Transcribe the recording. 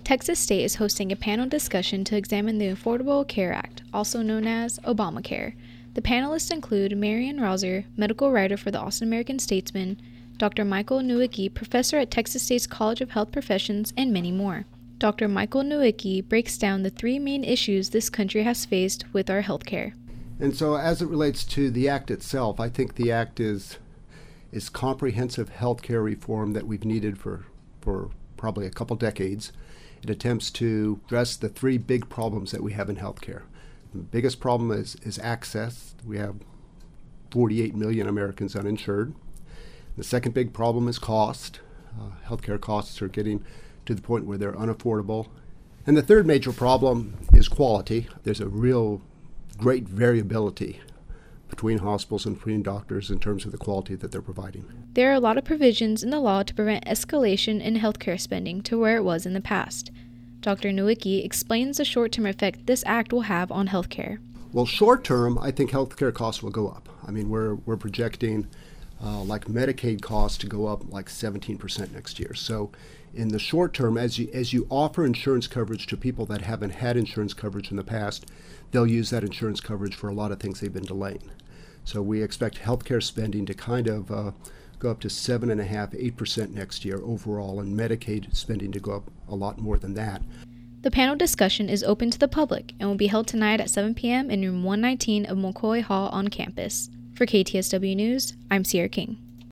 Texas State is hosting a panel discussion to examine the Affordable Care Act, also known as Obamacare. The panelists include Marian Rauser, medical writer for the Austin American-Statesman, Dr. Michael Nowicki, professor at Texas State's College of Health Professions, and many more. Dr. Michael Nowicki breaks down the three main issues this country has faced with our healthcare. And so as it relates to the act itself, I think the act is comprehensive healthcare reform that we've needed for probably a couple decades. It attempts to address the three big problems that we have in healthcare. The biggest problem is access. We have 48 million Americans uninsured. The second big problem is cost. Healthcare costs are getting to the point where they're unaffordable. And the third major problem is quality. There's a real great variability between hospitals and between doctors in terms of the quality that they're providing. There are a lot of provisions in the law to prevent escalation in healthcare spending to where it was in the past. Dr. Nowicki explains the short-term effect this act will have on healthcare. Well, short-term, I think healthcare costs will go up. I mean, we're projecting like Medicaid costs to go up like 17% next year. So in the short term, as you offer insurance coverage to people that haven't had insurance coverage in the past, they'll use that insurance coverage for a lot of things they've been delaying. So we expect healthcare spending to kind of go up to 7.5–8% next year overall, and Medicaid spending to go up a lot more than that. The panel discussion is open to the public and will be held tonight at 7 p.m. in room 119 of McCoy Hall on campus. For KTSW News, I'm Sierra King.